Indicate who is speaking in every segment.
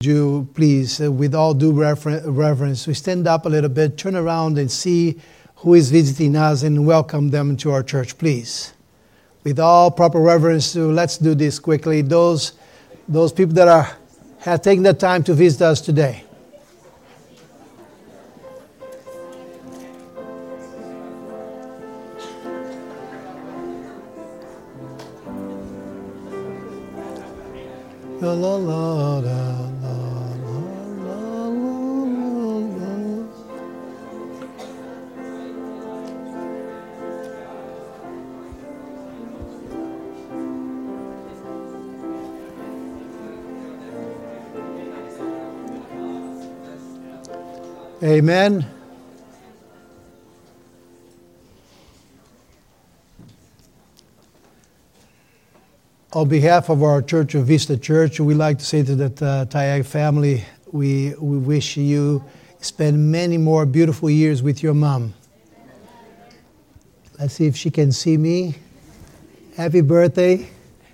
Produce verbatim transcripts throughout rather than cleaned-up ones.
Speaker 1: you please, uh, with all due refer- reverence, we stand up a little bit, turn around and see who is visiting us and welcome them to our church, please. With all proper reverence, uh, let's do this quickly. Those, those people that are have taken the time to visit us today. La, la, la, la, la, la, la. Amen. On behalf of our Church of Vista Church, we'd like to say to the uh, Tayag family, we, we wish you spend many more beautiful years with your mom. Let's see if she can see me. Happy birthday.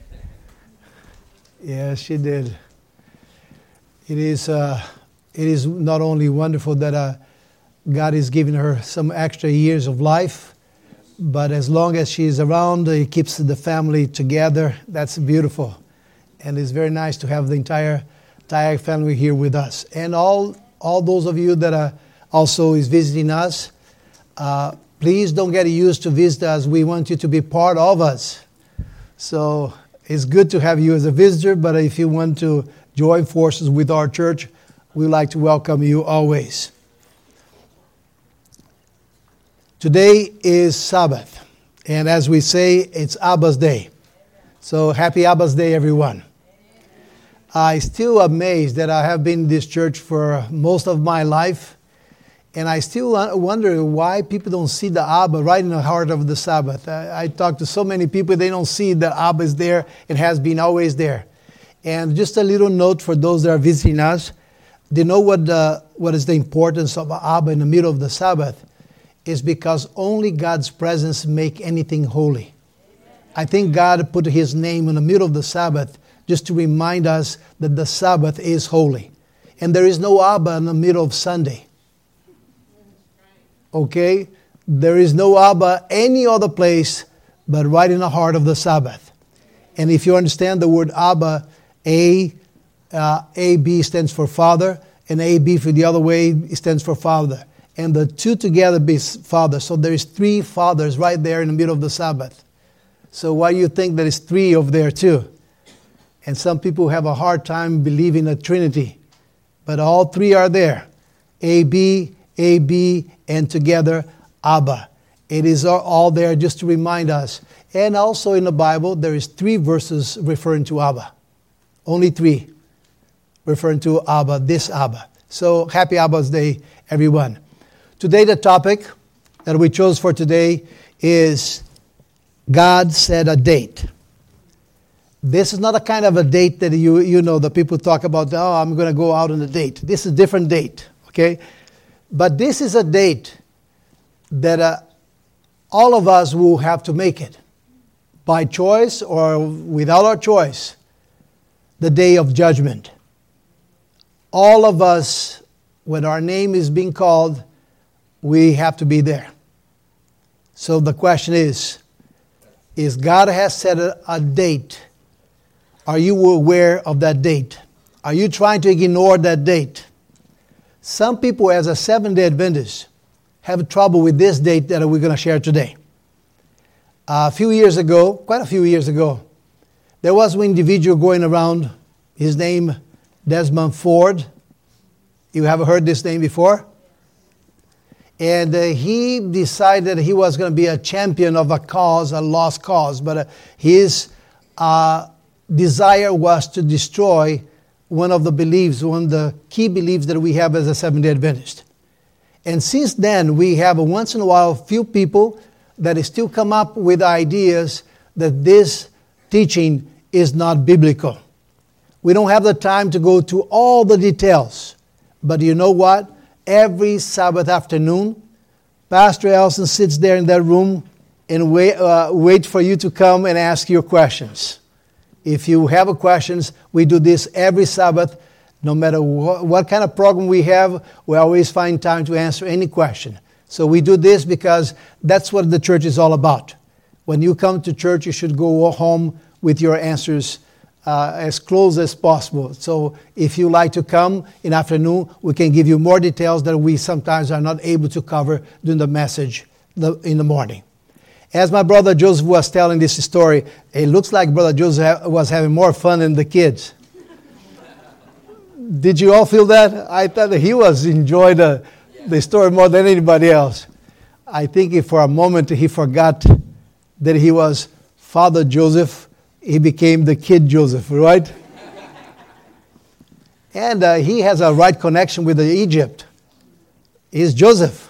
Speaker 1: Yes, she did. It is, uh, it is not only wonderful that uh, God is giving her some extra years of life, but as long as she's around, it keeps the family together. That's beautiful. And it's very nice to have the entire Tayag family here with us. And all all those of you that are also is visiting us, uh, please don't get used to visit us. We want you to be part of us. So it's good to have you as a visitor, but if you want to join forces with our church, we'd like to welcome you always. Today is Sabbath, and as we say, it's Abba's Day. So happy Abba's Day, everyone. I still amazed that I have been in this church for most of my life, and I still wonder why people don't see the Abba right in the heart of the Sabbath. I, I talk to so many people, they don't see that Abba is there and has been always there. And just a little note for those that are visiting us, they know what, the, what is the importance of Abba in the middle of the Sabbath. Is because only God's presence make anything holy. I think God put His name in the middle of the Sabbath just to remind us that the Sabbath is holy. And there is no Abba in the middle of Sunday. Okay? There is no Abba any other place but right in the heart of the Sabbath. And if you understand the word Abba, A, uh, A B stands for Father, and A B for the other way stands for Father. And the two together be Father. So there is three fathers right there in the middle of the Sabbath. So why do you think there is three over there too? And some people have a hard time believing a Trinity. But all three are there. A B, A B, and together Abba. It is all there just to remind us. And also in the Bible, there is three verses referring to Abba. Only three referring to Abba, this Abba. So happy Abba's Day, everyone. Today, the topic that we chose for today is God set a date. This is not a kind of a date that you you know, the people talk about, oh, I'm going to go out on a date. This is a different date, okay? But this is a date that uh, all of us will have to make it by choice or without our choice, the day of judgment. All of us, when our name is being called, we have to be there. So the question is, is God has set a, a date. Are you aware of that date? Are you trying to ignore that date? Some people, as a Seventh-day Adventist, have trouble with this date that we're going to share today. Uh, a few years ago, quite a few years ago, there was one individual going around, his name Desmond Ford. You have heard this name before? And uh, he decided he was going to be a champion of a cause, a lost cause. But uh, his uh, desire was to destroy one of the beliefs, one of the key beliefs that we have as a Seventh-day Adventist. And since then, we have a once in a while few people that still come up with ideas that this teaching is not biblical. We don't have the time to go to all the details. But you know what? Every Sabbath afternoon, Pastor Elson sits there in that room and wait, uh, wait for you to come and ask your questions. If you have questions, we do this every Sabbath No matter wh- what kind of program we have, we always find time to answer any question. So we do this because that's what the church is all about. When you come to church, you should go home with your answers uh, as close as possible. So if you like to come in afternoon, we can give you more details that we sometimes are not able to cover during the message in the morning. As my brother Joseph was telling this story, it looks like Brother Joseph was having more fun than the kids. Did you all feel that? I thought that he was enjoying the, the story more than anybody else. I think if for a moment he forgot that he was Father Joseph, he became the kid Joseph, right? And uh, he has a right connection with Egypt. He's Joseph.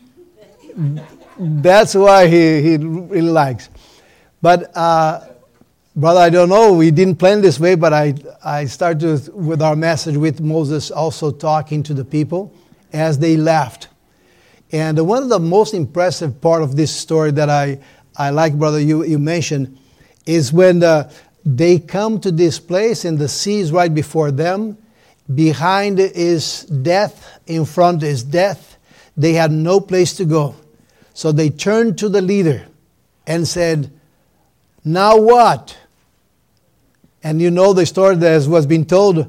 Speaker 1: That's why he, he really likes. But, uh, brother, I don't know. We didn't plan this way, but I, I started with our message with Moses also talking to the people as they left. And one of the most impressive part of this story that I, I like, brother, you, you mentioned, is when uh, they come to this place and the sea is right before them. Behind is death. In front is death. They had no place to go. So they turned to the leader and said, now what? And you know the story that was being told.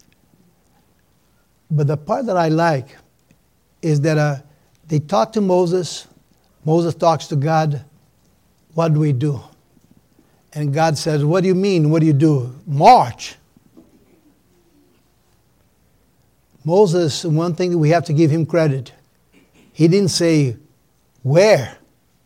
Speaker 1: But the part that I like is that uh, they talk to Moses. Moses talks to God. What do we do? And God says, what do you mean? What do you do? March. Moses, one thing we have to give him credit. He didn't say, where?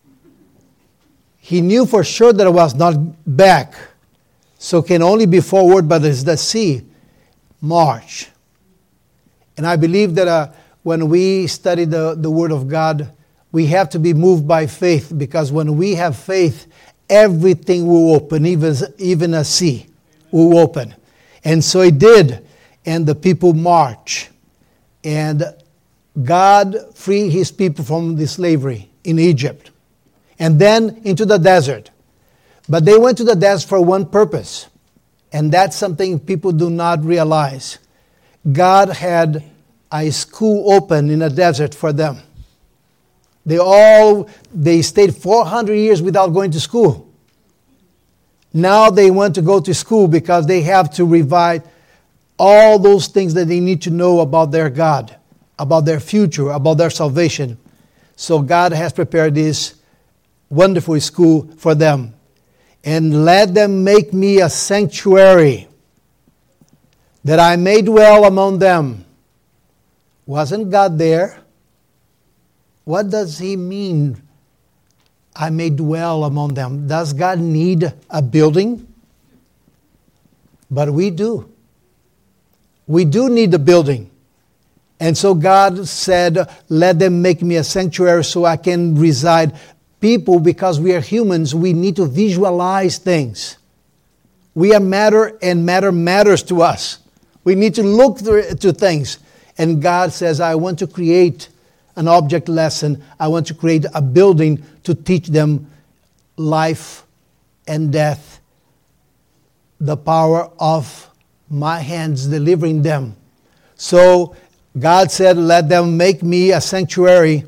Speaker 1: He knew for sure that it was not back. So can only be forward, but it's the sea. March. And I believe that uh, when we study the, the Word of God, we have to be moved by faith. Because when we have faith, everything will open, even, even a sea will open. And so it did. And the people march. And God freed his people from the slavery in Egypt. And then into the desert. But they went to the desert for one purpose. And that's something people do not realize. God had a school open in the desert for them. They all, they stayed four hundred years without going to school. Now they want to go to school because they have to revive all those things that they need to know about their God, about their future, about their salvation. So God has prepared this wonderful school for them. And let them make me a sanctuary, that I may dwell among them. Wasn't God there? What does he mean, I may dwell among them? Does God need a building? But we do. We do need a building. And so God said, let them make me a sanctuary so I can reside. People, because we are humans, we need to visualize things. We are matter, and matter matters to us. We need to look to things. And God says, I want to create an object lesson. I want to create a building to teach them life and death. The power of my hands delivering them. So God said, let them make me a sanctuary.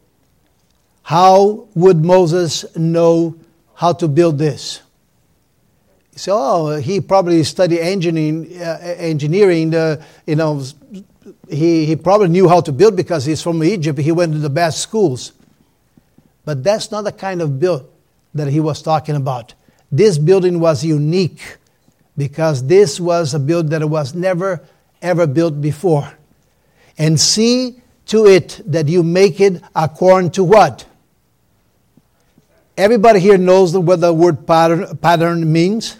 Speaker 1: How would Moses know how to build this? You say, oh, he probably studied engineering. Uh, engineering uh, you know, he, he probably knew how to build because he's from Egypt. He went to the best schools. But that's not the kind of build that he was talking about. This building was unique because this was a build that was never, ever built before. And see to it that you make it according to what? Everybody here knows what the word pattern, pattern means.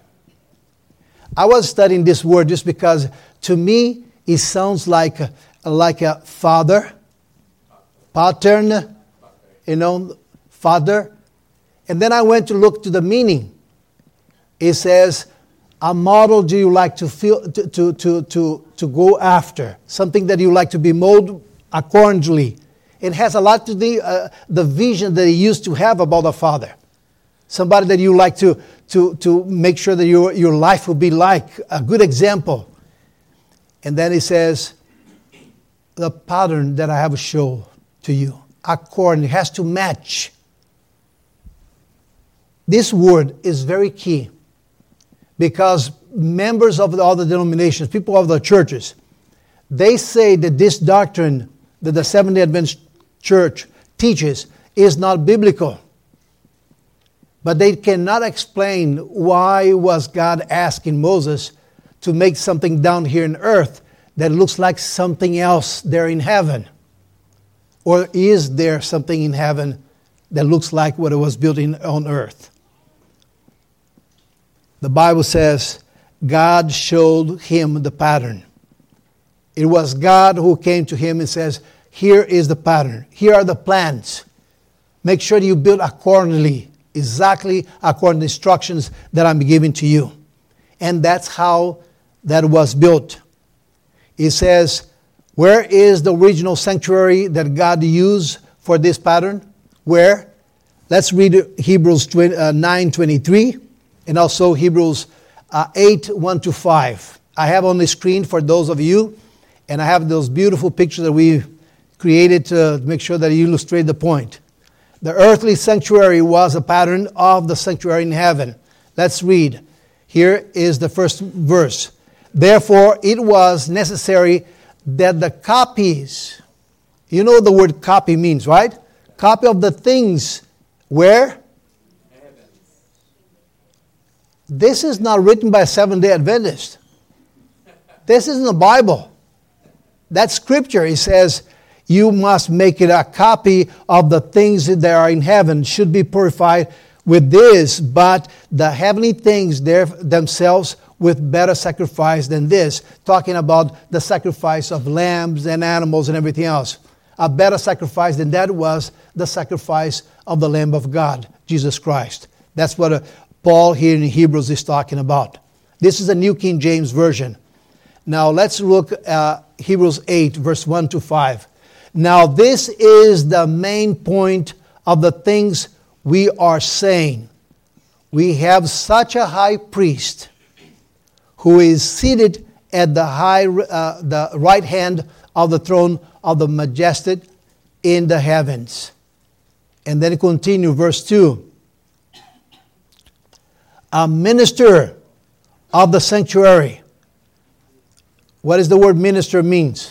Speaker 1: I was studying this word just because to me it sounds like a, like a father, pattern, you know, father. And then I went to look to the meaning. It says, a model do you like to feel to to to to, to go after? Something that you like to be molded accordingly. It has a lot to do uh, the vision that he used to have about the Father. Somebody that you like to to to make sure that your your life will be like a good example. And then he says, the pattern that I have shown to you, according, it has to match. This word is very key because members of the other denominations, people of the churches, they say that this doctrine that the Seventh-day Adventist Church teaches is not biblical. But they cannot explain why was God asking Moses to make something down here in earth that looks like something else there in heaven. Or is there something in heaven that looks like what it was built in, on earth? The Bible says God showed him the pattern. It was God who came to him and says, here is the pattern. Here are the plans. Make sure you build accordingly, exactly according to the instructions that I'm giving to you. And that's how that was built. It says, where is the original sanctuary that God used for this pattern? Where? Let's read Hebrews nine twenty-three and also Hebrews eight one to five. I have on the screen for those of you, and I have those beautiful pictures that we created to make sure that you illustrate the point. The earthly sanctuary was a pattern of the sanctuary in heaven. Let's read. Here is the first verse. Therefore, it was necessary that the copies, you know the word copy means, right? Copy of the things, where? This is not written by a Seventh-day Adventist. This isn't the Bible. That's scripture. It says, you must make it a copy of the things that are in heaven, should be purified with this, but the heavenly things there themselves with better sacrifice than this. Talking about the sacrifice of lambs and animals and everything else. A better sacrifice than that was the sacrifice of the Lamb of God, Jesus Christ. That's what uh, Paul here in Hebrews is talking about. This is a New King James Version. Now let's look at uh, Hebrews eight, verse one to five. Now this is the main point of the things we are saying. We have such a high priest who is seated at the high, uh, the right hand of the throne of the Majesty in the heavens. And then continue, verse two. A minister of the sanctuary. What does the word minister means?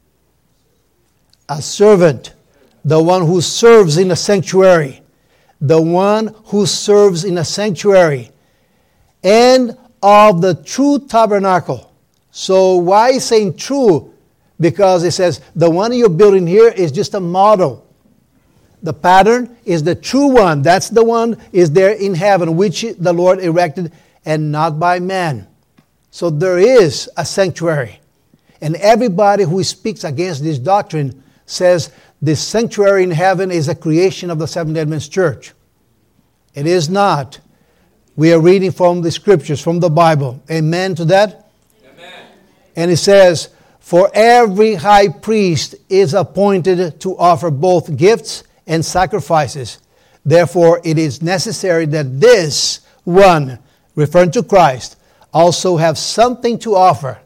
Speaker 1: A servant, the one who serves in a sanctuary, the one who serves in a sanctuary, and of the true tabernacle. So why is saying true? Because it says the one you're building here is just a model. The pattern is the true one. That's the one is there in heaven, which the Lord erected and not by man. So there is a sanctuary. And everybody who speaks against this doctrine says this sanctuary in heaven is a creation of the Seventh-day Adventist Church. It is not. We are reading from the scriptures, from the Bible. Amen to that? Amen. And it says, for every high priest is appointed to offer both gifts and sacrifices. Therefore, it is necessary that this one, referring to Christ, also have something to offer.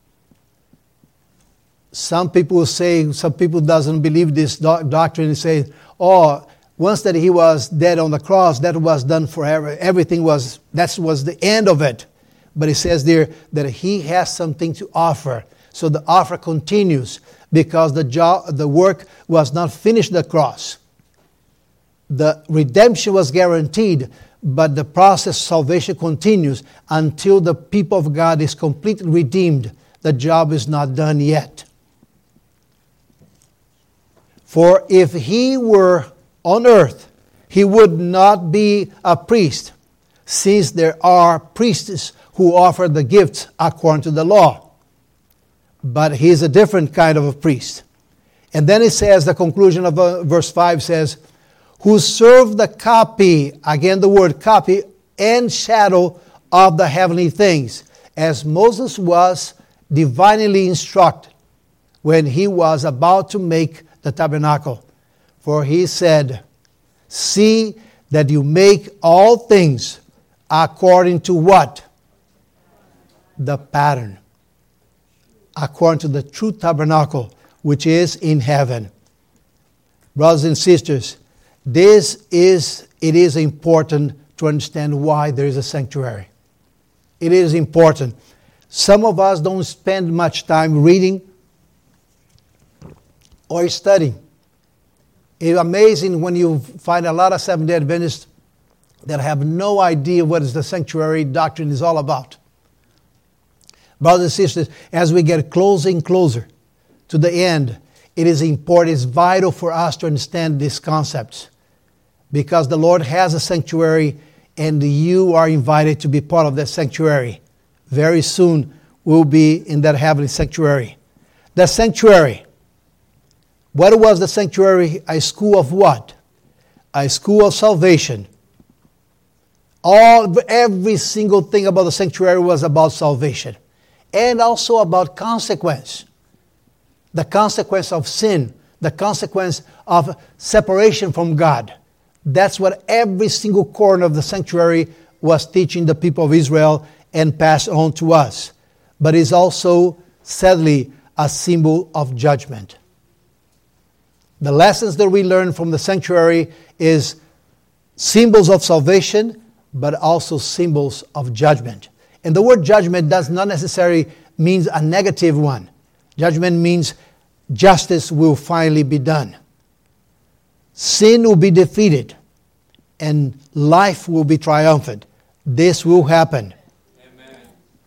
Speaker 1: Some people say, some people doesn't believe this doc- doctrine and say, oh, once that he was dead on the cross, that was done forever. Everything was, that was the end of it. But it says there that he has something to offer. So the offer continues because the job, the work was not finished at the cross. The redemption was guaranteed, but the process of salvation continues until the people of God is completely redeemed. The job is not done yet. For if he were on earth, he would not be a priest, since there are priests who offer the gifts according to the law. But he is a different kind of a priest. And then it says, the conclusion of uh, verse five says, who serve the copy, again the word copy, and shadow of the heavenly things, as Moses was divinely instructed when he was about to make the tabernacle. For he said, see that you make all things according to what? The pattern. according to the true tabernacle, which is in heaven. Brothers and sisters, this is, it is important to understand why there is a sanctuary. It is important. Some of us don't spend much time reading or studying. It's amazing when you find a lot of Seventh-day Adventists that have no idea what is the sanctuary doctrine is all about. Brothers and sisters, as we get closer and closer to the end, it is important, it's vital for us to understand these concepts. Because the Lord has a sanctuary and you are invited to be part of that sanctuary. Very soon we'll be in that heavenly sanctuary. The sanctuary. What was the sanctuary? A school of what? A school of salvation. All, every single thing about the sanctuary was about salvation. And also about consequence. The consequence of sin. The consequence of separation from God. That's what every single corner of the sanctuary was teaching the people of Israel and passed on to us. But it's also, sadly, a symbol of judgment. The lessons that we learn from the sanctuary is symbols of salvation, but also symbols of judgment. And the word judgment does not necessarily mean a negative one. Judgment means justice will finally be done. Sin will be defeated, and life will be triumphant. This will happen. Amen.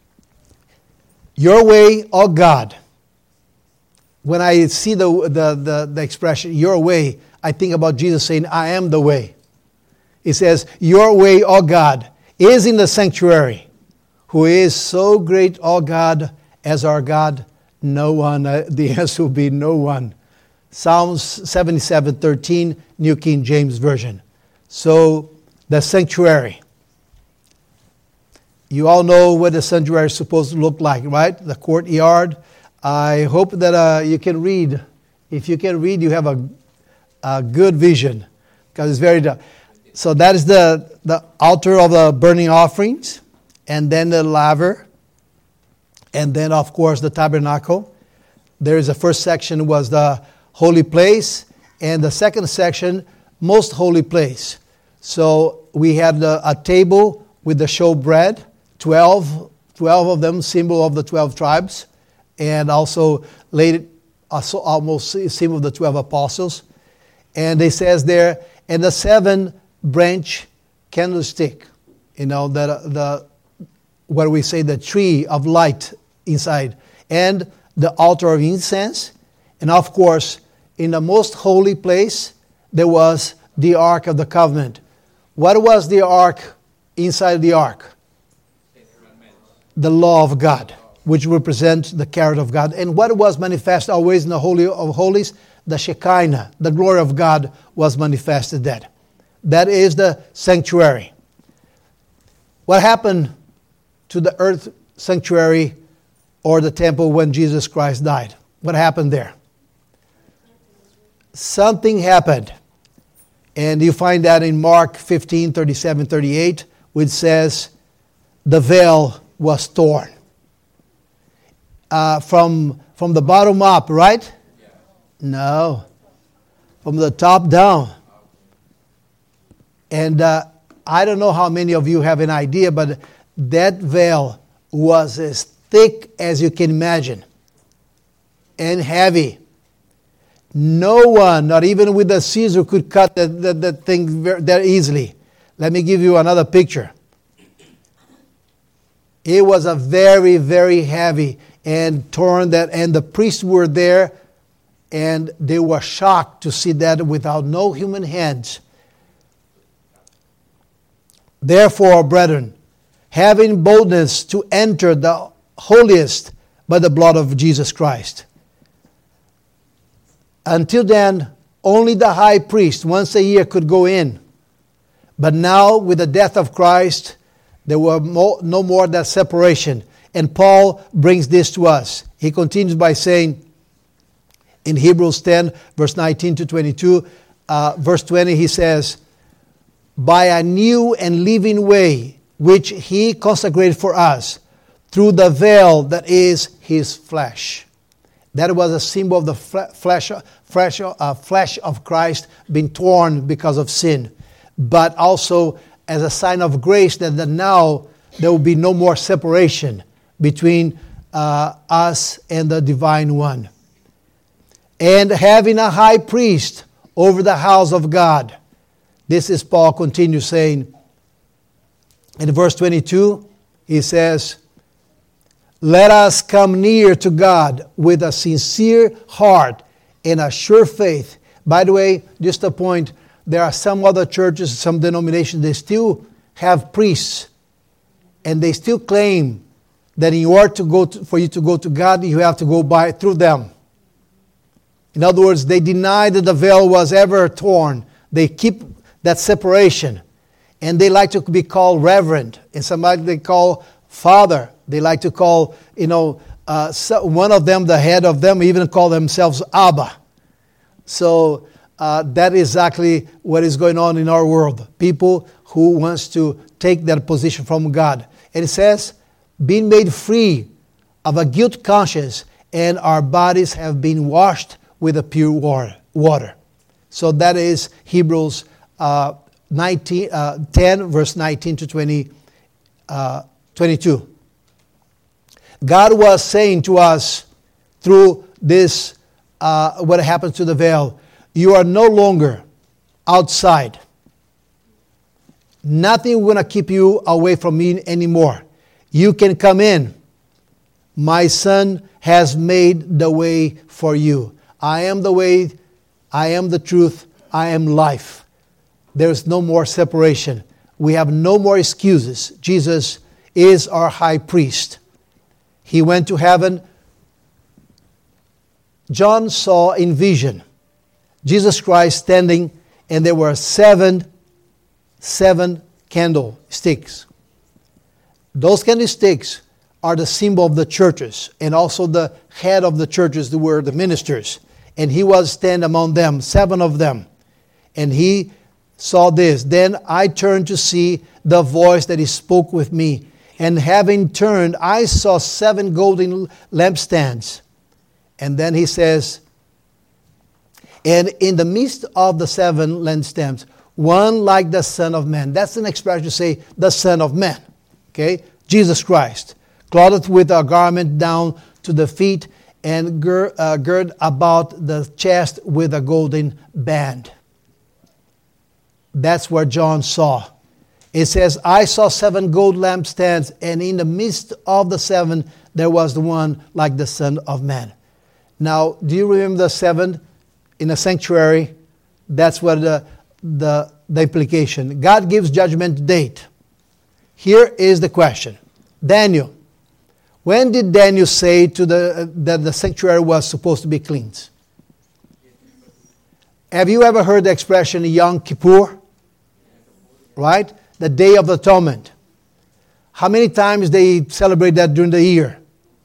Speaker 1: Your way, oh God. When I see the, the, the, the expression, your way, I think about Jesus saying, I am the way. He says, your way, oh God, is in the sanctuary. Who is so great, oh God, as our God? No one. Uh, the answer will be no one. Psalms seventy-seven thirteen, New King James Version. So, the sanctuary. You all know what the sanctuary is supposed to look like, right? The courtyard. I hope that uh, you can read. If you can read, you have a, a good vision. Because it's very dark. So that is the, the altar of the burning offerings. And then the laver. And then, of course, the tabernacle. There is a first section was the holy place. And the second section, most holy place. So we had a, a table with the showbread. Twelve, twelve of them, symbol of the twelve tribes. And also laid also almost symbol of the twelve apostles. And it says there, and the seven branch candlestick. You know, that the what we say, the tree of light inside. And the altar of incense. And of course, in the most holy place, there was the Ark of the Covenant. What was the Ark inside the Ark? The law of God, which represents the character of God. And what was manifest always in the Holy of Holies? The Shekinah, the glory of God, was manifested there. That is the sanctuary. What happened to the earth sanctuary or the temple when Jesus Christ died? What happened there? Something happened. And you find that in Mark fifteen, thirty-seven, thirty-eight, which says, the veil was torn. Uh, from, from the bottom up, right? Yeah. No. From the top down. And uh, I don't know how many of you have an idea, but that veil was as thick as you can imagine. And heavy. No one, not even with a scissor, could cut that, that, that thing very, that easily. Let me give you another picture. It was a very, very heavy and torn that, and the priests were there, and they were shocked to see that without no human hands. Therefore, brethren, having boldness to enter the holiest by the blood of Jesus Christ. Until then, only the high priest once a year could go in. But now, with the death of Christ, there were no more that separation. And Paul brings this to us. He continues by saying, in Hebrews ten, verse nineteen to twenty-two, uh, verse twenty, he says, by a new and living way, which he consecrated for us, through the veil that is his flesh. That was a symbol of the flesh, flesh, uh, flesh of Christ being torn because of sin. But also as a sign of grace that, that now there will be no more separation between uh, us and the Divine One. And having a high priest over the house of God. This is Paul continues saying, in verse twenty-two, he says, let us come near to God with a sincere heart and a sure faith. By the way, just a point, there are some other churches, some denominations, they still have priests. And they still claim that in order to go to, for you to go to God, you have to go by through them. In other words, they deny that the veil was ever torn. They keep that separation. And they like to be called reverend. And somebody they call father. They like to call, you know, uh, one of them, the head of them, even call themselves Abba. So uh, that is exactly what is going on in our world. People who wants to take that position from God. And it says, being made free of a guilt conscience, and our bodies have been washed with a pure water. So that is Hebrews uh, nineteen, uh, ten, verse nineteen to twenty, uh, twenty-two. God was saying to us through this, uh, what happened to the veil, you are no longer outside. Nothing will not keep you away from me anymore. You can come in. My Son has made the way for you. I am the way, I am the truth, I am life. There is no more separation. We have no more excuses. Jesus is our high priest. He went to heaven. John saw in vision Jesus Christ standing, and there were seven, seven candlesticks. Those candlesticks are the symbol of the churches, and also the head of the churches who were the ministers. And he was standing among them, seven of them. And he saw this. Then I turned to see the voice that he spoke with me. And having turned, I saw seven golden lampstands. And then he says, and in the midst of the seven lampstands, one like the Son of Man. That's an expression to say the Son of Man. Okay? Jesus Christ. Clothed with a garment down to the feet, and gird, uh, gird about the chest with a golden band. That's what John saw. It says, I saw seven gold lampstands, and in the midst of the seven, there was the one like the Son of Man. Now, do you remember the seven in the sanctuary? That's what the, the, the implication. God gives judgment date. Here is the question. Daniel. When did Daniel say to the uh, that the sanctuary was supposed to be cleansed? Have you ever heard the expression Yom Kippur? Right? The Day of Atonement. How many times they celebrate that during the year?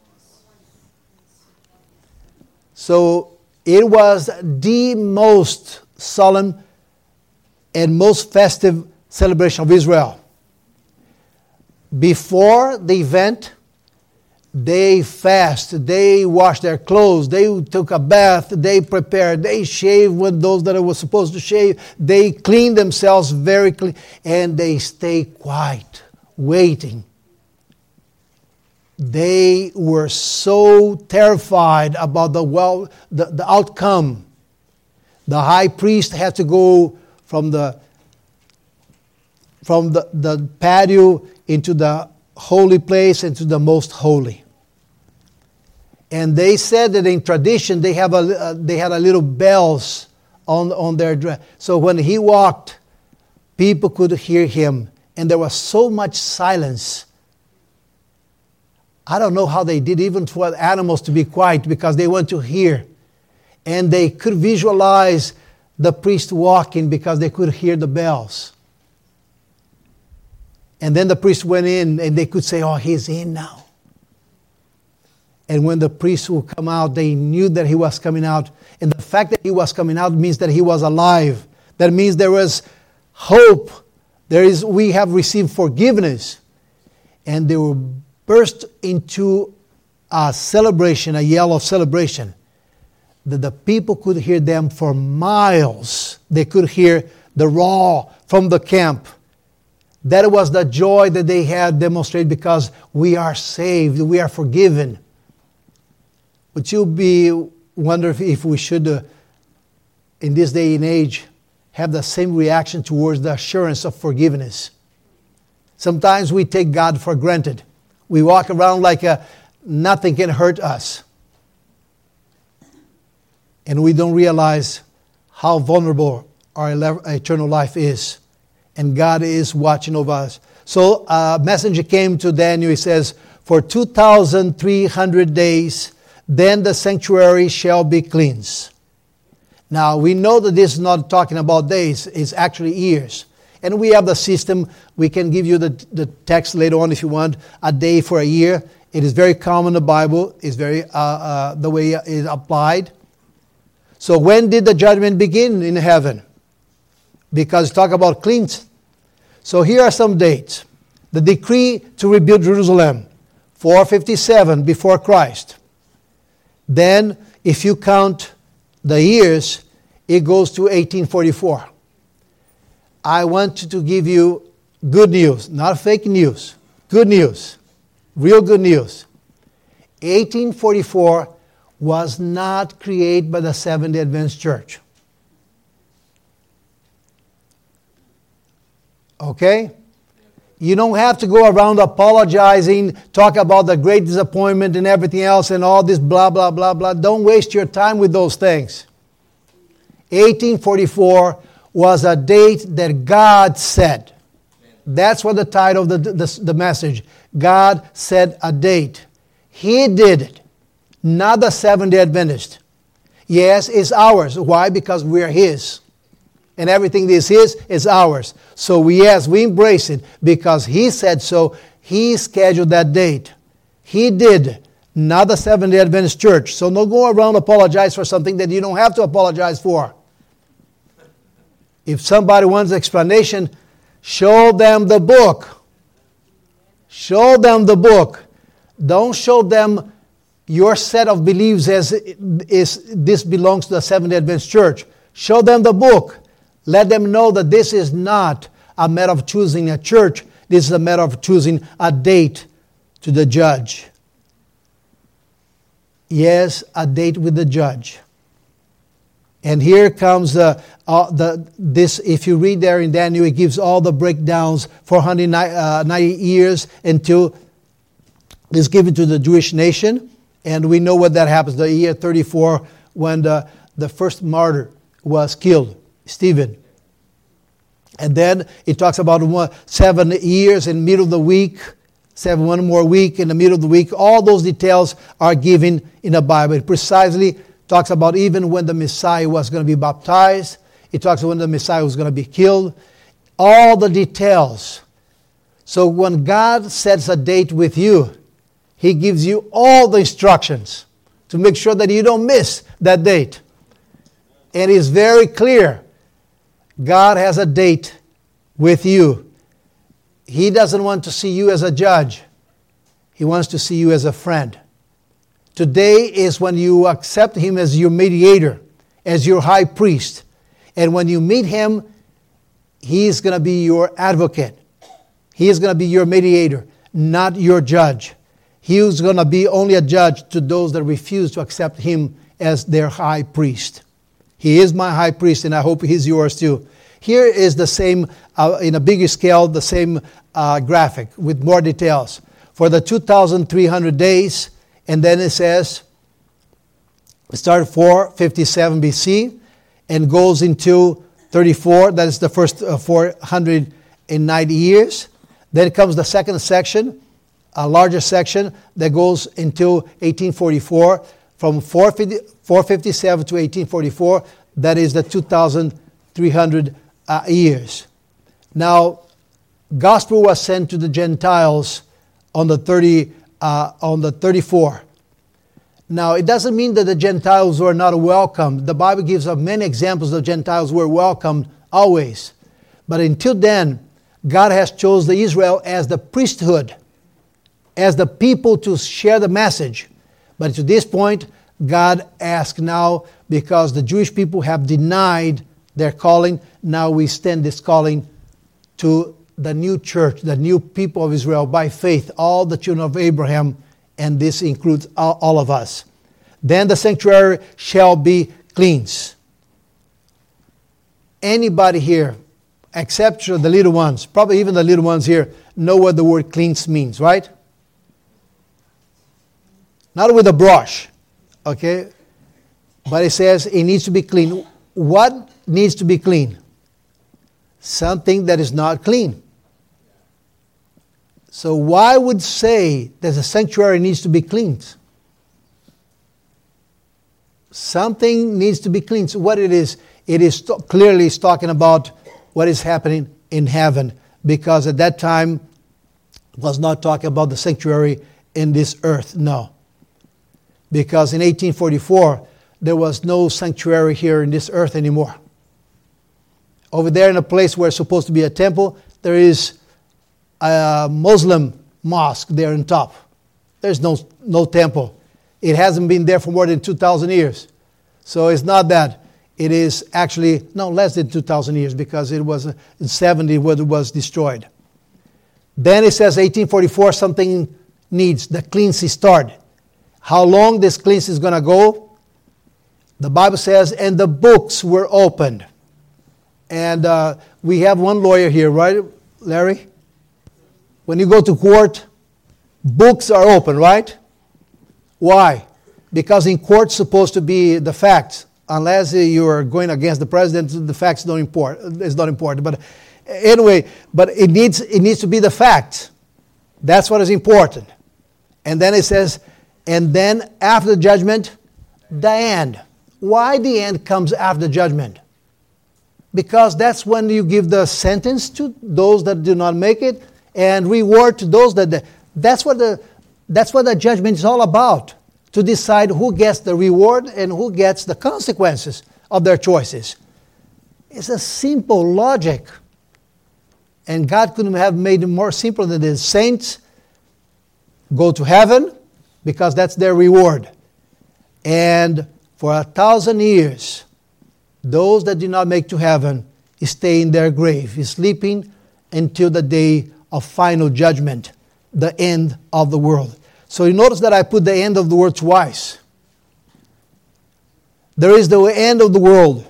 Speaker 1: So it was the most solemn and most festive celebration of Israel. Before the event, they fast, they washed their clothes, they took a bath, they prepared, they shaved with those that were supposed to shave, they cleaned themselves very clean, and they stay quiet, waiting. They were so terrified about the well, the, the outcome. The high priest had to go from the from the, the patio into the holy place, into the most holy. And they said that in tradition they have a uh, they had a little bells on on their dress. So when he walked, people could hear him, and there was so much silence. I don't know how they did even for animals to be quiet, because they want to hear, and they could visualize the priest walking because they could hear the bells. And then the priest went in, and they could say, "Oh, he's in now." And when the priest would come out, they knew that he was coming out. And the fact that he was coming out means that he was alive. That means there was hope. There is, we have received forgiveness. And they were burst into a celebration, a yell of celebration, that the people could hear them for miles. They could hear the roar from the camp. That was the joy that they had demonstrated because we are saved, we are forgiven. Would you be wonder if, if we should, uh, in this day and age, have the same reaction towards the assurance of forgiveness? Sometimes we take God for granted. We walk around like uh, nothing can hurt us. And we don't realize how vulnerable our eternal life is. And God is watching over us. So a messenger came to Daniel. He says, for two thousand three hundred days, then the sanctuary shall be cleansed. Now, we know that this is not talking about days. It's actually years. And we have the system. We can give you the, the text later on if you want. A day for a year. It is very common in the Bible. It's very uh, uh, the way it is applied. So when did the judgment begin in heaven? Because talk about cleansed. So here are some dates. The decree to rebuild Jerusalem, four fifty-seven before Christ. Then, if you count the years, it goes to eighteen forty-four. I want to give you good news, not fake news. Good news. Real good news. eighteen forty-four was not created by the Seventh-day Adventist Church. Okay? You don't have to go around apologizing, talk about the great disappointment and everything else and all this blah, blah, blah, blah. Don't waste your time with those things. eighteen forty-four was a date that God said. That's what the title of the, the, the message. God said a date. He did it. Not the Seventh-day Adventist. Yes, it's ours. Why? Because we're His. And everything that is His is ours. So we, yes, we embrace it because He said so. He scheduled that date. He did. Not the Seventh-day Adventist Church. So don't go around apologize for something that you don't have to apologize for. If somebody wants explanation, show them the book. Show them the book. Don't show them your set of beliefs as is this belongs to the Seventh-day Adventist Church. Show them the book. Let them know that this is not a matter of choosing a church. This is a matter of choosing a date to the judge. Yes, a date with the judge. And here comes the, uh, the this. If you read there in Daniel, it gives all the breakdowns for one hundred ninety years until it's given to the Jewish nation. And we know what that happens. The year thirty-four, when the, the first martyr was killed, Stephen. And then it talks about one, seven years in the middle of the week, seven one more week in the middle of the week. All those details are given in the Bible. It precisely talks about even when the Messiah was going to be baptized. It talks about when the Messiah was going to be killed. All the details. So when God sets a date with you, He gives you all the instructions to make sure that you don't miss that date. And it's very clear. God has a date with you. He doesn't want to see you as a judge. He wants to see you as a friend. Today is when you accept Him as your mediator, as your high priest. And when you meet Him, He's going to be your advocate. He is going to be your mediator, not your judge. He is going to be only a judge to those that refuse to accept Him as their high priest. He is my high priest, and I hope He's yours too. Here is the same, uh, in a bigger scale, the same uh, graphic with more details. For the two thousand three hundred days, and then it says, it started four fifty-seven B C and goes into thirty-four. That is the first uh, four hundred ninety years. Then comes the second section, a larger section that goes into eighteen forty-four. From four fifty-seven to eighteen forty-four, that is the two thousand three hundred uh, years. Now, gospel was sent to the Gentiles on the thirty, uh, on the thirty-four. Now, it doesn't mean that the Gentiles were not welcomed. The Bible gives us many examples that Gentiles were welcomed always. But until then, God has chosen Israel as the priesthood. as the people to share the message. But to this point, God asks now, because the Jewish people have denied their calling, now we extend this calling to the new church, the new people of Israel by faith, all the children of Abraham, and this includes all, all of us. Then the sanctuary shall be cleansed. Anybody here, except the little ones, probably even the little ones here, know what the word cleanse means, right? Not with a brush, okay? But it says it needs to be clean. What needs to be clean? Something that is not clean. So why would say that the sanctuary needs to be cleaned? Something needs to be cleaned. So what it is, it is st- clearly is talking about what is happening in heaven, because at that time it was not talking about the sanctuary in this earth, no. Because in eighteen forty-four, there was no sanctuary here in this earth anymore. Over there in a place where it's supposed to be a temple, there is a Muslim mosque there on top. There's no, no temple. It hasn't been there for more than two thousand years. So it's not that. It is actually, no, less than two thousand years, because it was in seventy when it was destroyed. Then it says eighteen forty-four, something needs, the cleansing started. How long this cleansing is going to go? The Bible says, and the books were opened. And uh, we have one lawyer here, right, Larry? When you go to court, books are open, right? Why? Because in court it's supposed to be the facts. Unless you are going against the president, the facts don't import. It's not important. But anyway, but it needs it needs to be the facts. That's what is important. And then it says, and then after the judgment, the end. Why the end comes after the judgment? Because that's when you give the sentence to those that do not make it, and reward to those that. That's what the that's what the judgment is all about. To decide who gets the reward and who gets the consequences of their choices. It's a simple logic. And God couldn't have made it more simple than this. Saints go to heaven because that's their reward. And for a thousand years, those that did not make to heaven stay in their grave, sleeping until the day of final judgment, the end of the world. So you notice that I put the end of the world twice. There is the end of the world,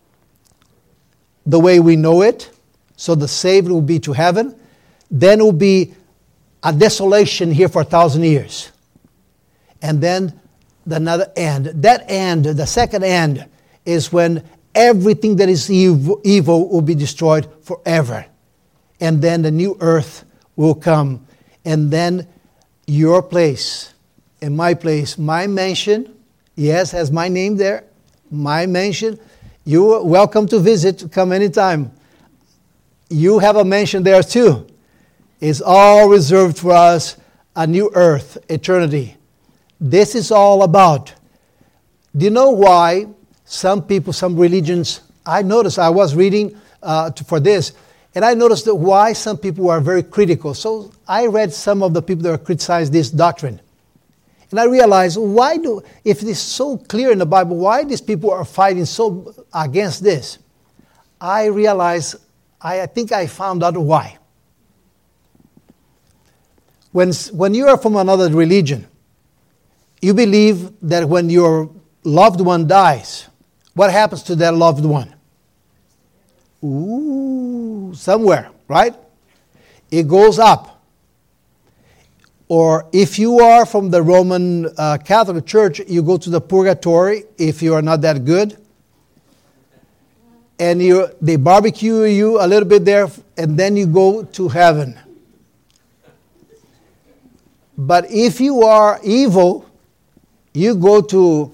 Speaker 1: the way we know it. So the saved will be to heaven. Then it will be a desolation here for a thousand years. And then the another end. That end, the second end, is when everything that is evil, evil will be destroyed forever. And then the new earth will come. And then your place and my place, my mansion, yes, has my name there, my mansion. You are welcome to visit, come anytime. You have a mansion there too. It's all reserved for us, a new earth, eternity. This is all about. Do you know why some people, some religions, I noticed, I was reading uh, to, for this, and I noticed that why some people are very critical. So I read some of the people that criticize this doctrine. And I realized, why do, if it is so clear in the Bible, why these people are fighting so against this? I realized, I, I think I found out why. When, when you are from another religion, you believe that when your loved one dies, what happens to that loved one? Ooh, somewhere, right? It goes up. Or if you are from the Roman uh, Catholic Church, you go to the purgatory if you are not that good. And you, they barbecue you a little bit there, and then you go to heaven. But if you are evil, you go to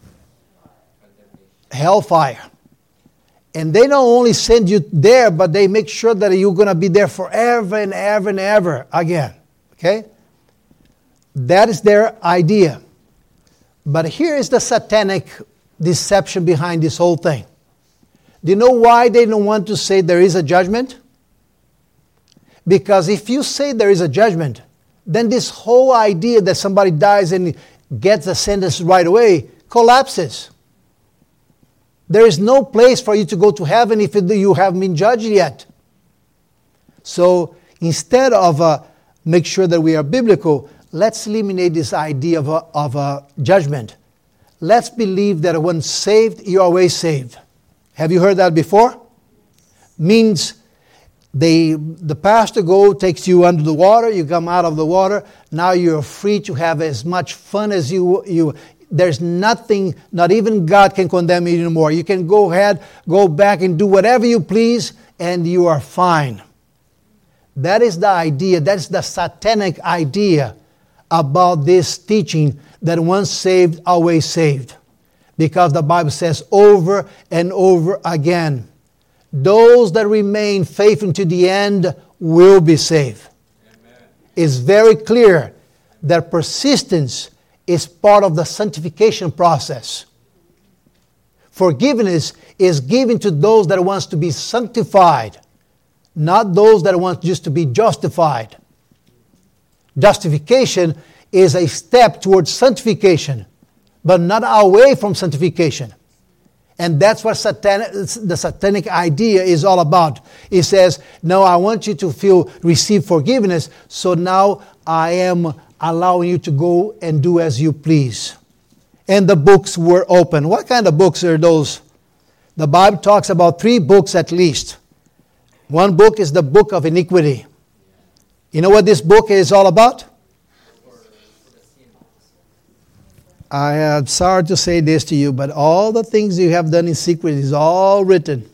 Speaker 1: hellfire. And they not only send you there, but they make sure that you're going to be there forever and ever and ever again. Okay? That is their idea. But here is the satanic deception behind this whole thing. Do you know why they don't want to say there is a judgment? Because if you say there is a judgment, then this whole idea that somebody dies and gets a sentence right away collapses. There is no place for you to go to heaven if you haven't been judged yet. So instead of uh, make sure that we are biblical, let's eliminate this idea of a, of a judgment. Let's believe that once saved, you're always saved. Have you heard that before? Means they, the pastor go, takes you under the water, you come out of the water, now you're free to have as much fun as you... you There's nothing, not even God can condemn you anymore. You can go ahead, go back and do whatever you please, and you are fine. That is the idea, that's the satanic idea about this teaching that once saved, always saved. Because the Bible says over and over again, those that remain faithful to the end will be saved. Amen. It's very clear that persistence is part of the sanctification process. Forgiveness is given to those that wants to be sanctified, not those that want just to be justified. Justification is a step towards sanctification, but not away from sanctification. And that's what satanic, the satanic idea is all about. It says, no, I want you to feel, receive forgiveness, so now I am allowing you to go and do as you please. And the books were open. What kind of books are those? The Bible talks about three books at least. One book is the book of iniquity. You know what this book is all about? I am sorry to say this to you, but all the things you have done in secret is all written.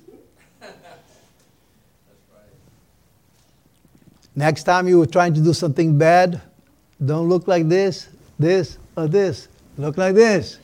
Speaker 1: Next time you are trying to do something bad, don't look like this, this, or this. Look like this.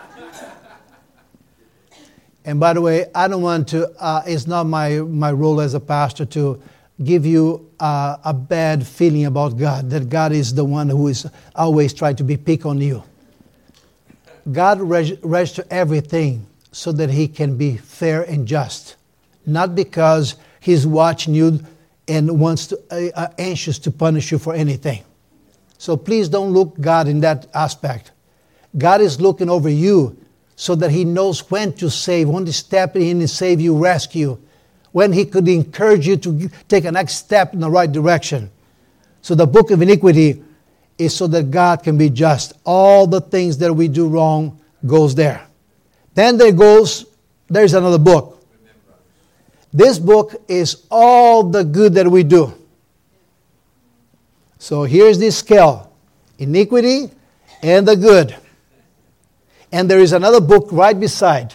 Speaker 1: And by the way, I don't want to, uh, it's not my, my role as a pastor to give you uh, a bad feeling about God, that God is the one who is always trying to be pick on you. God reg- registers everything so that He can be fair and just. Not because He's watching you and wants to, uh, uh, anxious to punish you for anything. So please don't look God in that aspect. God is looking over you so that He knows when to save, when to step in and save you, rescue, when He could encourage you to take a next step in the right direction. So the book of iniquity is so that God can be just. All the things that we do wrong goes there. Then there goes, there's another book. This book is all the good that we do. So here's this scale, iniquity and the good. And there is another book right beside.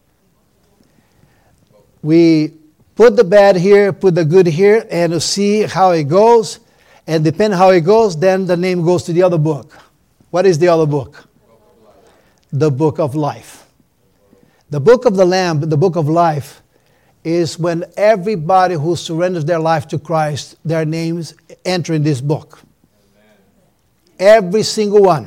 Speaker 1: We put the bad here, put the good here, and we'll see how it goes. And depending how it goes, then the name goes to the other book. What is the other book? The book of life. The book of the Lamb, the book of life, is when everybody who surrenders their life to Christ, their names enter in this book. Amen. Every single one.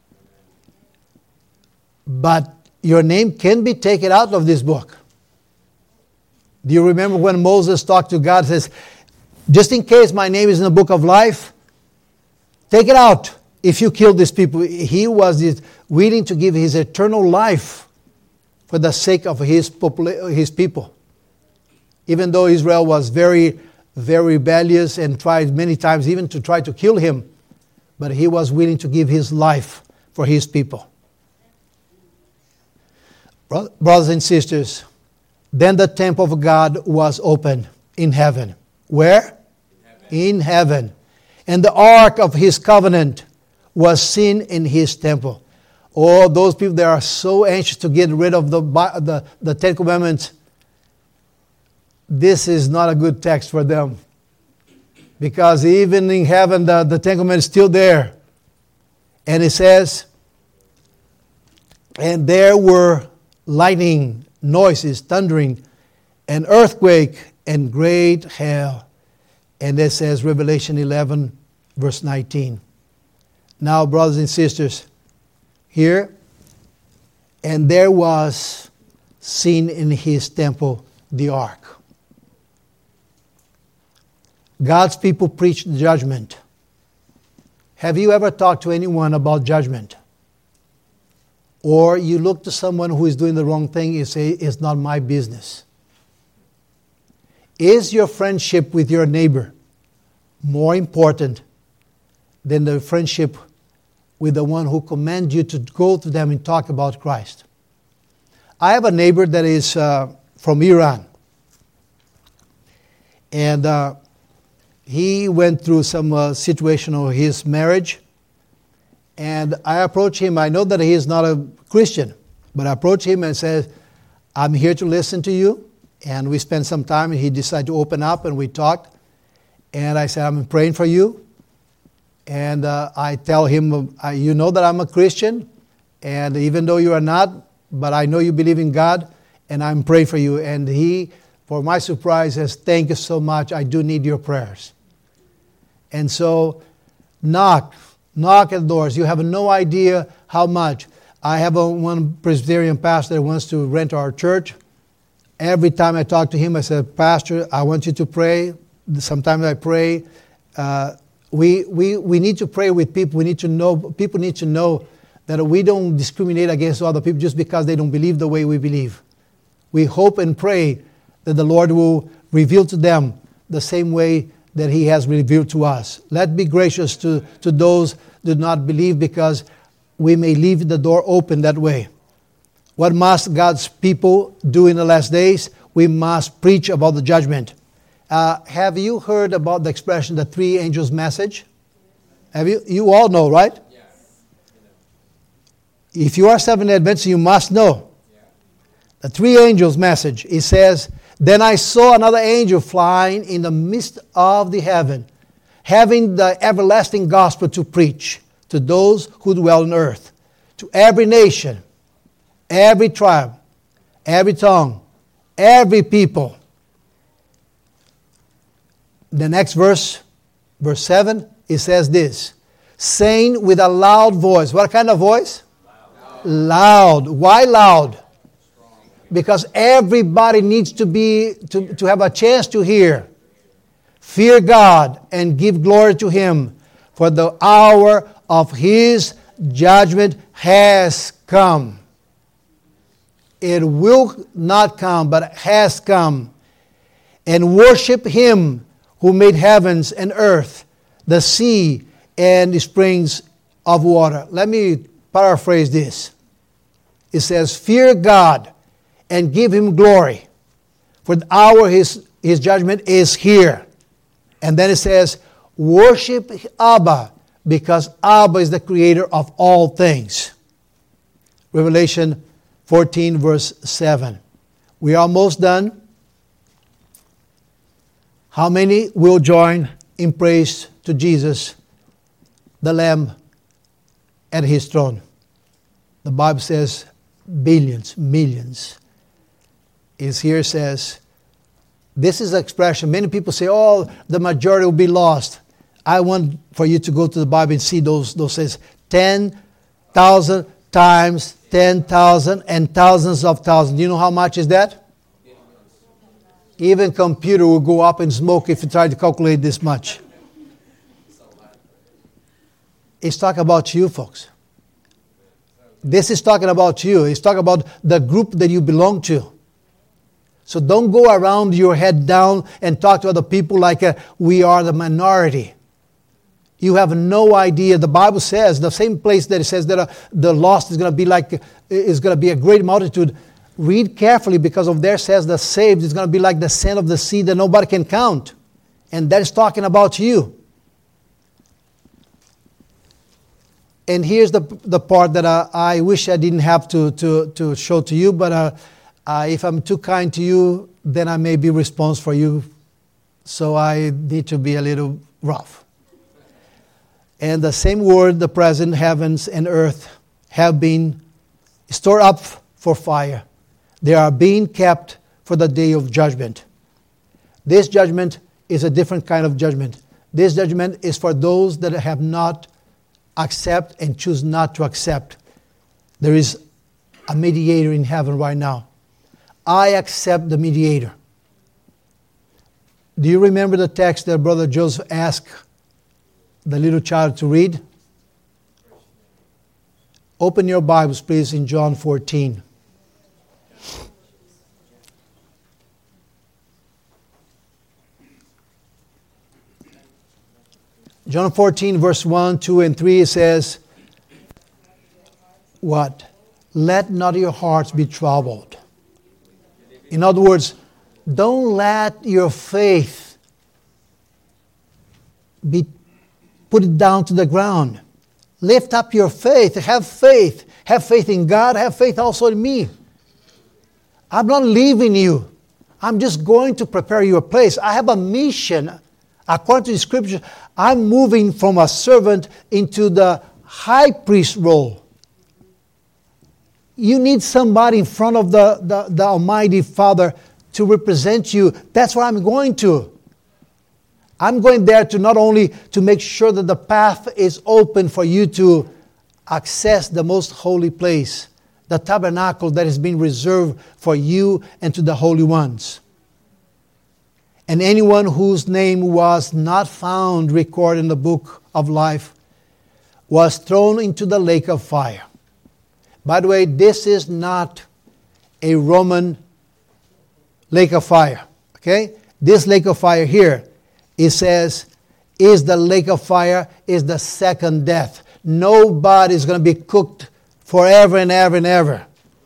Speaker 1: But your name can be taken out of this book. Do you remember when Moses talked to God, says, just in case my name is in the book of life, take it out if you kill these people. He was willing to give his eternal life for the sake of his, popula- his people. Even though Israel was very, very rebellious and tried many times even to try to kill him, but he was willing to give his life for his people. Brothers and sisters, then the temple of God was opened in heaven. Where? In heaven. In heaven. And the ark of His covenant was seen in His temple. Oh, those people that are so anxious to get rid of the, the, the Ten Commandments, this is not a good text for them. Because even in heaven, the, the Ten Commandments is still there. And it says, and there were lightning, noises, thundering, an earthquake, and great hail. And it says, Revelation eleven, verse nineteen. Now, brothers and sisters, here, and there was seen in His temple the ark. God's people preached judgment. Have you ever talked to anyone about judgment? Or you look to someone who is doing the wrong thing, you say, it's not my business. Is your friendship with your neighbor more important than the friendship with the one who commands you to go to them and talk about Christ? I have a neighbor that is uh, from Iran. And uh, he went through some uh, situation of his marriage. And I approached him. I know that he is not a Christian, but I approached him and said, I'm here to listen to you. And we spent some time, and he decided to open up, and we talked. And I said, I'm praying for you. And uh, I tell him, uh, you know that I'm a Christian, and even though you are not, but I know you believe in God, and I'm praying for you. And he, for my surprise, says, thank you so much. I do need your prayers. And so, knock, knock at doors. You have no idea how much. I have a, one Presbyterian pastor that wants to rent our church. Every time I talk to him, I said, Pastor, I want you to pray. Sometimes I pray. Uh, we, we, we need to pray with people. We need to know, people need to know that we don't discriminate against other people just because they don't believe the way we believe. We hope and pray that the Lord will reveal to them the same way that He has revealed to us. Let's be gracious to, to those that do not believe, because we may leave the door open that way. What must God's people do in the last days? We must preach about the judgment. Uh, have you heard about the expression, the three angels' message? Have you? You all know, right? Yes. If you are Seventh-day Adventist, you must know. Yeah. The three angels' message. It says, then I saw another angel flying in the midst of the heaven, having the everlasting gospel to preach to those who dwell on earth, to every nation, every tribe, every tongue, every people. The next verse, verse seven, it says this, saying with a loud voice. What kind of voice? Loud. Loud. Why loud? Because everybody needs to be to, to have a chance to hear. Fear God and give glory to Him, for the hour of His judgment has come. It will not come, but has come. And worship Him who made heavens and earth, the sea, and the springs of water. Let me paraphrase this. It says, fear God and give Him glory, for the hour of His, His judgment is here. And then it says, worship Abba, because Abba is the creator of all things. Revelation fourteen, verse seven. We are almost done. How many will join in praise to Jesus, the Lamb, at His throne? The Bible says billions, millions. Is here says, this is an expression. Many people say, oh, the majority will be lost. I want for you to go to the Bible and see those, those says, ten thousand times ten thousand and thousands of thousands. Do you know how much is that? Even computer will go up in smoke if you try to calculate this much. It's talking about you, folks. This is talking about you. It's talking about the group that you belong to. So don't go around your head down and talk to other people like uh, we are the minority. You have no idea. The Bible says, the same place that it says that uh, the lost is going to be like, uh, is going to be a great multitude. Read carefully, because of there says the saved is going to be like the sand of the sea that nobody can count. And that is talking about you. And here's the the part that uh, I wish I didn't have to, to, to show to you, but uh, uh, if I'm too kind to you, then I may be responsible for you. So I need to be a little rough. And the same word, the present heavens and earth have been stored up for fire. They are being kept for the day of judgment. This judgment is a different kind of judgment. This judgment is for those that have not accept and choose not to accept. There is a mediator in heaven right now. I accept the mediator. Do you remember the text that Brother Joseph asked the little child to read? Open your Bibles, please, in John fourteen. John fourteen, verse one, two, and three, it says, what? Let not your hearts be troubled. In other words, don't let your faith be put it down to the ground. Lift up your faith. Have faith. Have faith in God. Have faith also in me. I'm not leaving you. I'm just going to prepare you a place. I have a mission. According to the Scripture, I'm moving from a servant into the high priest role. You need somebody in front of the, the, the Almighty Father to represent you. That's where I'm going to. I'm going there to not only to make sure that the path is open for you to access the most holy place, the tabernacle that has been reserved for you and to the holy ones. And anyone whose name was not found recorded in the book of life was thrown into the lake of fire. By the way, this is not a Roman lake of fire. Okay? This lake of fire here, it says, is the lake of fire, is the second death. Nobody is going to be cooked forever and ever and ever.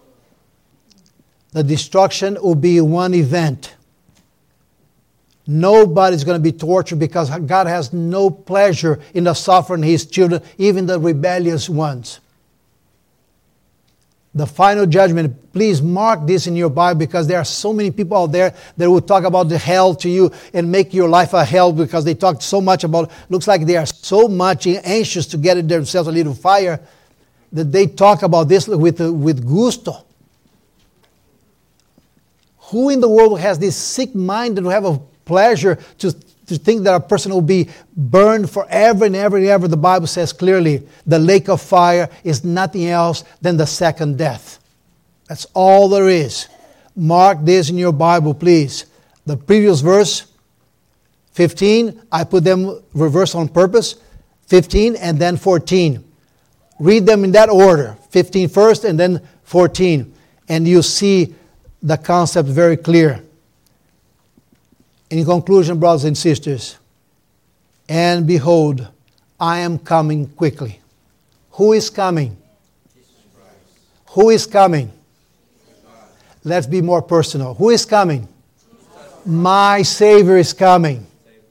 Speaker 1: The destruction will be one event. Nobody's going to be tortured because God has no pleasure in the suffering of His children, even the rebellious ones. The final judgment, please mark this in your Bible because there are so many people out there that will talk about the hell to you and make your life a hell because they talk so much about, looks like they are so much anxious to get themselves a little fire that they talk about this with, with gusto. Who in the world has this sick mind that will have a pleasure to, to think that a person will be burned forever and ever and ever? The Bible says clearly the lake of fire is nothing else than the second death. That's all there is. Mark this in your Bible, please. The previous verse, fifteen, I put them reverse on purpose. fifteen and then fourteen. Read them in that order. fifteen first and then fourteen. And you see the concept very clear. In conclusion, brothers and sisters, and behold, I am coming quickly. Who is coming? Who is coming? Let's be more personal. Who is coming? My Savior is coming.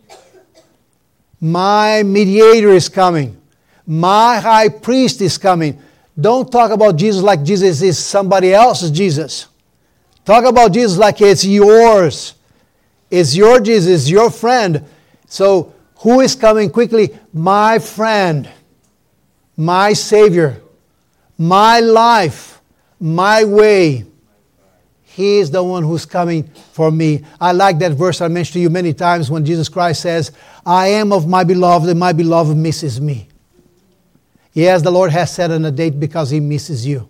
Speaker 1: My mediator is coming. My high priest is coming. Don't talk about Jesus like Jesus is somebody else's Jesus. Talk about Jesus like it's yours. It's your Jesus, your friend. So, who is coming quickly? My friend, my Savior, my life, my way. He is the one who's coming for me. I like that verse I mentioned to you many times when Jesus Christ says, I am of my beloved and my beloved misses me. Yes, the Lord has set on a date because He misses you.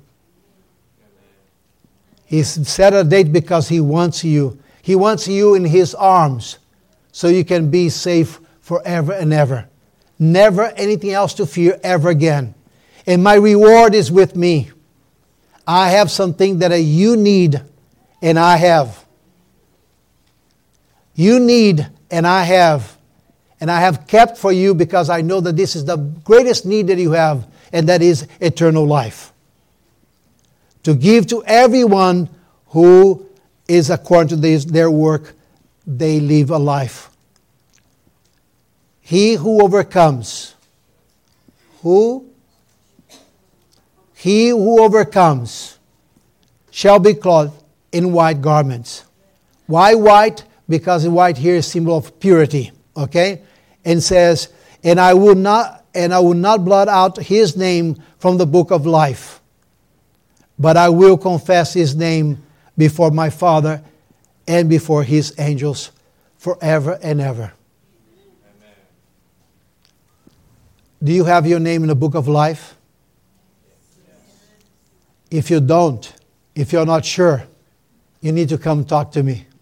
Speaker 1: He's set a date because He wants you. He wants you in His arms so you can be safe forever and ever. Never anything else to fear ever again. And my reward is with me. I have something that you need and I have. You need and I have. And I have kept for you because I know that this is the greatest need that you have, and that is eternal life. To give to everyone who is according to this, their work, they live a life. He who overcomes, who? He who overcomes shall be clothed in white garments. Why white? Because the white here is symbol of purity. Okay? And says, and I will not and I will not blot out his name from the book of life, but I will confess his name before my Father and before His angels forever and ever. Amen. Do you have your name in the book of life? Yes. If you don't, if you're not sure, you need to come talk to me.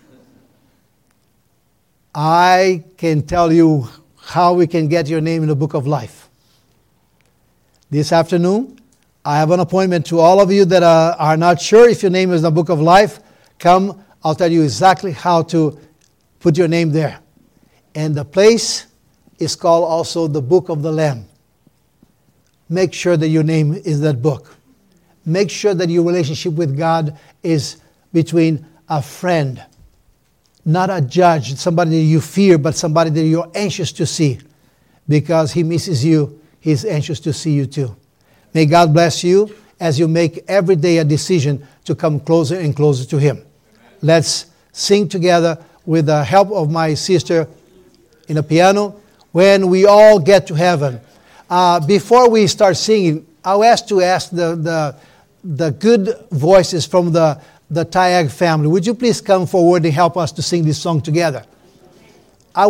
Speaker 1: I can tell you how we can get your name in the book of life. This afternoon, I have an appointment to all of you that uh, are not sure if your name is in the book of life. Come, I'll tell you exactly how to put your name there. And the place is called also the Book of the Lamb. Make sure that your name is that book. Make sure that your relationship with God is between a friend, not a judge, somebody that you fear, but somebody that you're anxious to see. Because he misses you, he's anxious to see you too. May God bless you as you make every day a decision to come closer and closer to him. Let's sing together with the help of my sister in the piano, When We All Get to Heaven. Uh, before we start singing, I'll ask to ask the, the, the good voices from the, the Tayag family. Would you please come forward and help us to sing this song together?